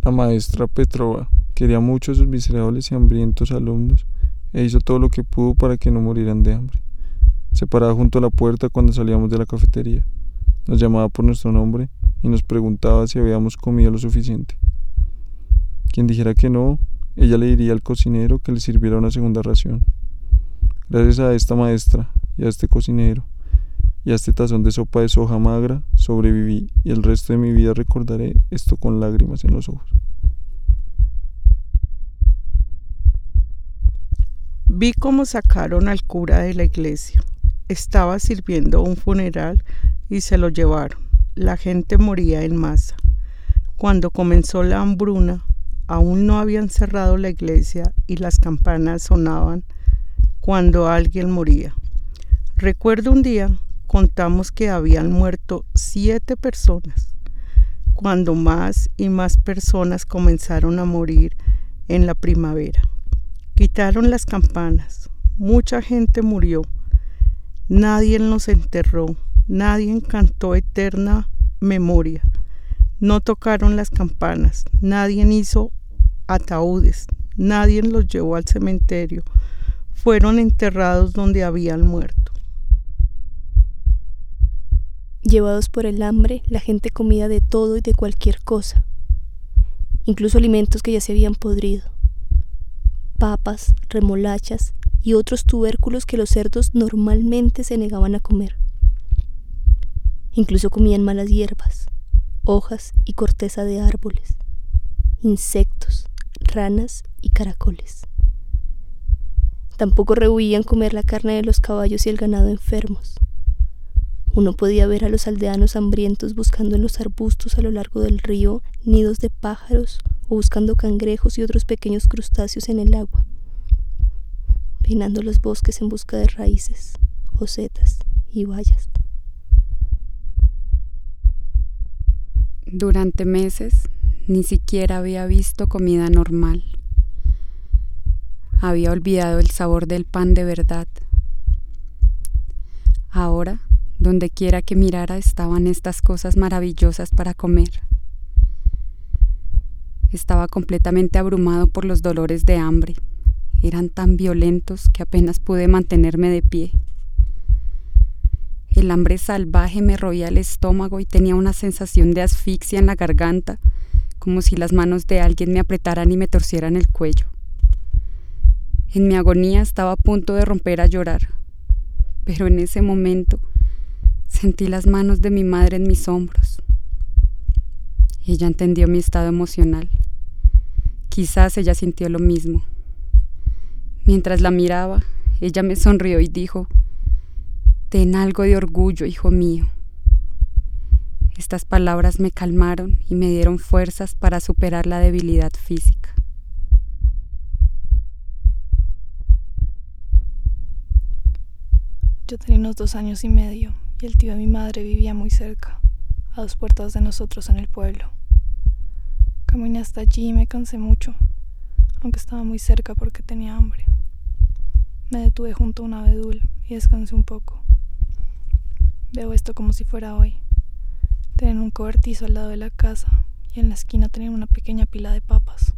La maestra Petrova quería mucho a sus miserables y hambrientos alumnos e hizo todo lo que pudo para que no murieran de hambre. Se paraba junto a la puerta cuando salíamos de la cafetería, nos llamaba por nuestro nombre y nos preguntaba si habíamos comido lo suficiente. Quien dijera que no, ella le diría al cocinero que le sirviera una segunda ración. Gracias a esta maestra y a este cocinero y a este tazón de sopa de soja magra sobreviví y el resto de mi vida recordaré esto con lágrimas en los ojos. Vi cómo sacaron al cura de la iglesia. Estaba sirviendo un funeral y se lo llevaron. La gente moría en masa. Cuando comenzó la hambruna, aún no habían cerrado la iglesia y las campanas sonaban cuando alguien moría. Recuerdo un día contamos que habían muerto 7 personas, cuando más y más personas comenzaron a morir en la primavera. Quitaron las campanas, mucha gente murió, nadie los enterró, nadie cantó eterna memoria, no tocaron las campanas, nadie hizo ataúdes, nadie los llevó al cementerio, fueron enterrados donde habían muerto. Llevados por el hambre, la gente comía de todo y de cualquier cosa, incluso alimentos que ya se habían podrido. Papas, remolachas y otros tubérculos que los cerdos normalmente se negaban a comer. Incluso comían malas hierbas, hojas y corteza de árboles, insectos, ranas y caracoles. Tampoco rehuían comer la carne de los caballos y el ganado enfermos. Uno podía ver a los aldeanos hambrientos buscando en los arbustos a lo largo del río nidos de pájaros o buscando cangrejos y otros pequeños crustáceos en el agua, peinando los bosques en busca de raíces, setas y bayas. Durante meses ni siquiera había visto comida normal. Había olvidado el sabor del pan de verdad. Ahora, donde quiera que mirara, estaban estas cosas maravillosas para comer. Estaba completamente abrumado por los dolores de hambre. Eran tan violentos que apenas pude mantenerme de pie. El hambre salvaje me roía el estómago y tenía una sensación de asfixia en la garganta, como si las manos de alguien me apretaran y me torcieran el cuello. En mi agonía estaba a punto de romper a llorar, pero en ese momento sentí las manos de mi madre en mis hombros. Ella entendió mi estado emocional. Quizás ella sintió lo mismo. Mientras la miraba, ella me sonrió y dijo: «Ten algo de orgullo, hijo mío». Estas palabras me calmaron y me dieron fuerzas para superar la debilidad física. Yo tenía unos 2 años y medio y el tío de mi madre vivía muy cerca, a 2 puertas de nosotros en el pueblo. Caminé hasta allí y me cansé mucho, aunque estaba muy cerca porque tenía hambre. Me detuve junto a un abedul y descansé un poco. Veo esto como si fuera hoy. Tenían un cobertizo al lado de la casa y en la esquina tenían una pequeña pila de papas.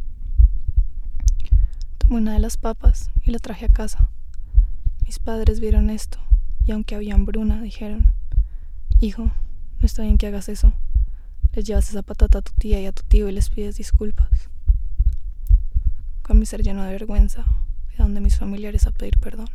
Tomé una de las papas y la traje a casa. Mis padres vieron esto y aunque había hambruna, dijeron: «Hijo, no está bien que hagas eso. Les llevas esa patata a tu tía y a tu tío y les pides disculpas». Con mi ser lleno de vergüenza, fui a donde mis familiares a pedir perdón.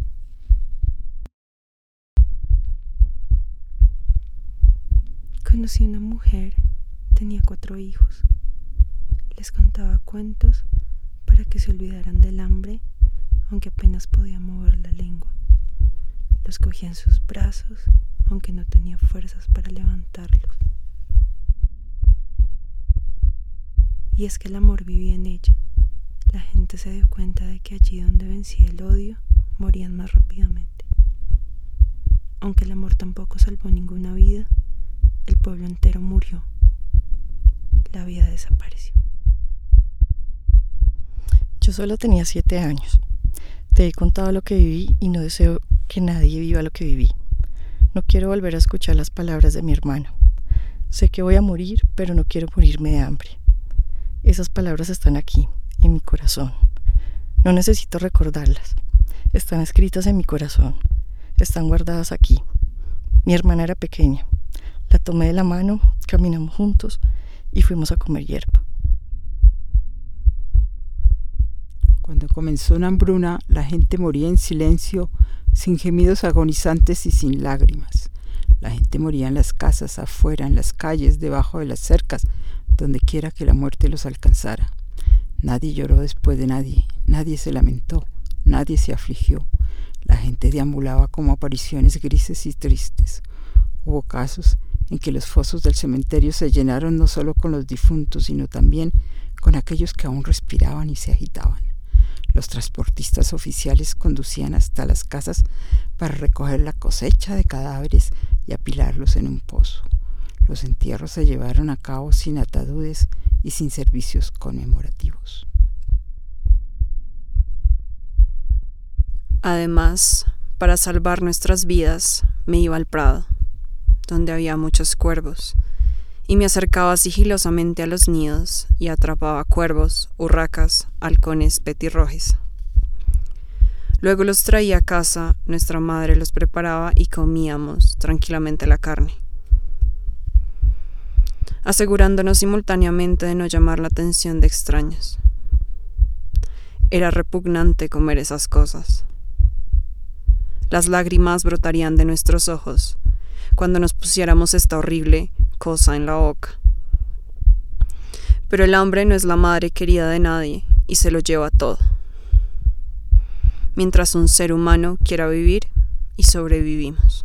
Conocí a una mujer, tenía 4 hijos. Les contaba cuentos para que se olvidaran del hambre, aunque apenas podía mover la lengua. Los cogía en sus brazos, aunque no tenía fuerzas para levantarlos. Y es que el amor vivía en ella. La gente se dio cuenta de que allí donde vencía el odio, morían más rápidamente. Aunque el amor tampoco salvó ninguna vida, el pueblo entero murió. La vida desapareció. Yo solo tenía 7 años. Te he contado lo que viví y no deseo que nadie viva lo que viví. No quiero volver a escuchar las palabras de mi hermano. Sé que voy a morir, pero no quiero morirme de hambre. Esas palabras están aquí, en mi corazón. No necesito recordarlas. Están escritas en mi corazón. Están guardadas aquí. Mi hermana era pequeña. La tomé de la mano, caminamos juntos y fuimos a comer hierba. Cuando comenzó una hambruna, la gente moría en silencio, sin gemidos agonizantes y sin lágrimas. La gente moría en las casas, afuera, en las calles, debajo de las cercas, donde quiera que la muerte los alcanzara. Nadie lloró después de nadie, nadie se lamentó, nadie se afligió. La gente deambulaba como apariciones grises y tristes. Hubo casos en que los fosos del cementerio se llenaron no solo con los difuntos, sino también con aquellos que aún respiraban y se agitaban. Los transportistas oficiales conducían hasta las casas para recoger la cosecha de cadáveres y apilarlos en un pozo. Los entierros se llevaron a cabo sin atadudes y sin servicios conmemorativos. Además, para salvar nuestras vidas, me iba al prado, donde había muchos cuervos, y me acercaba sigilosamente a los nidos y atrapaba cuervos, urracas, halcones, petirrojes. Luego los traía a casa, nuestra madre los preparaba y comíamos tranquilamente la carne, asegurándonos simultáneamente de no llamar la atención de extraños. Era repugnante comer esas cosas. Las lágrimas brotarían de nuestros ojos cuando nos pusiéramos esta horrible cosa en la boca. Pero el hambre no es la madre querida de nadie y se lo lleva todo. Mientras un ser humano quiera vivir y sobrevivimos.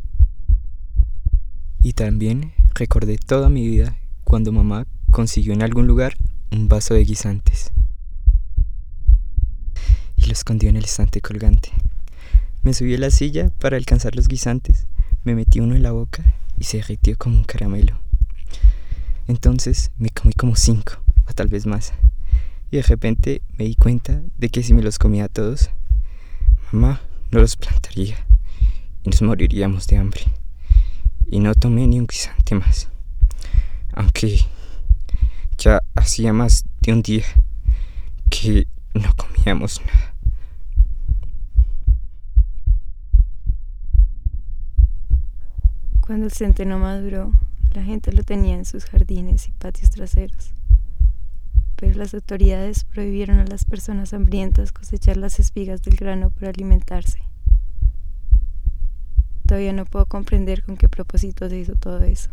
Y también recordé toda mi vida cuando mamá consiguió en algún lugar un vaso de guisantes y lo escondió en el estante colgante. Me subí a la silla para alcanzar los guisantes, me metí uno en la boca y se derritió como un caramelo. Entonces me comí como 5 o tal vez más, y de repente me di cuenta de que si me los comía todos, mamá no los plantaría y nos moriríamos de hambre. Y no tomé ni un guisante más, aunque ya hacía más de un día que no comíamos nada. Cuando el centeno maduró, la gente lo tenía en sus jardines y patios traseros. Pero las autoridades prohibieron a las personas hambrientas cosechar las espigas del grano para alimentarse. Todavía no puedo comprender con qué propósito se hizo todo eso.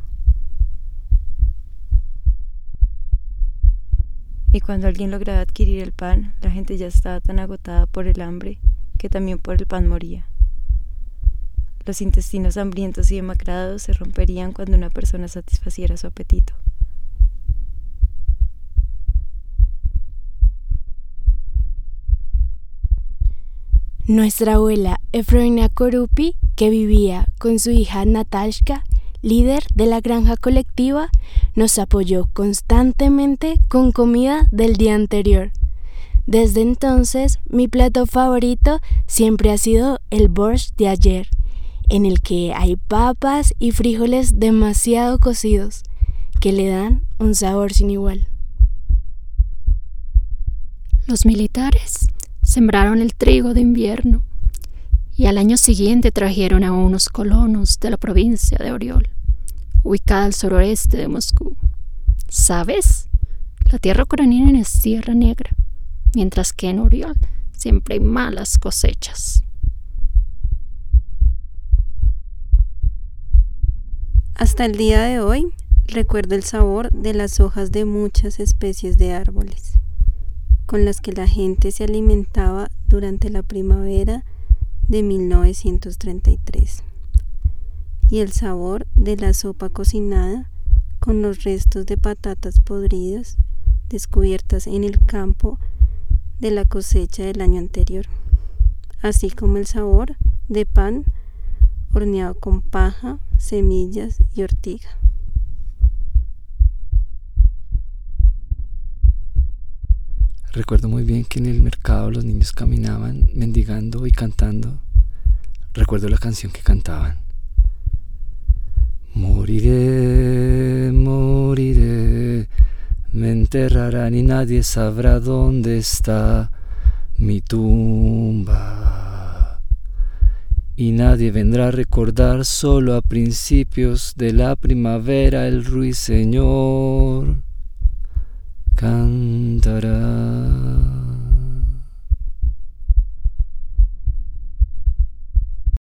Y cuando alguien lograba adquirir el pan, la gente ya estaba tan agotada por el hambre que también por el pan moría. Los intestinos hambrientos y demacrados se romperían cuando una persona satisfaciera su apetito. Nuestra abuela Efroina Korupi, que vivía con su hija Natashka, líder de la granja colectiva, nos apoyó constantemente con comida del día anterior. Desde entonces, mi plato favorito siempre ha sido el borscht de ayer, en el que hay papas y frijoles demasiado cocidos, que le dan un sabor sin igual. Los militares sembraron el trigo de invierno y al año siguiente trajeron a unos colonos de la provincia de Oriol, ubicada al suroeste de Moscú. ¿Sabes? La tierra ucraniana es tierra negra, mientras que en Oriol siempre hay malas cosechas. Hasta el día de hoy, recuerdo el sabor de las hojas de muchas especies de árboles, con las que la gente se alimentaba durante la primavera de 1933, y el sabor de la sopa cocinada con los restos de patatas podridas descubiertas en el campo de la cosecha del año anterior, así como el sabor de pan horneado con paja, semillas y ortiga. Recuerdo muy bien que en el mercado los niños caminaban mendigando y cantando. Recuerdo la canción que cantaban. Moriré, moriré, me enterrarán y nadie sabrá dónde está mi tumba. Y nadie vendrá a recordar, solo a principios de la primavera el ruiseñor cantará.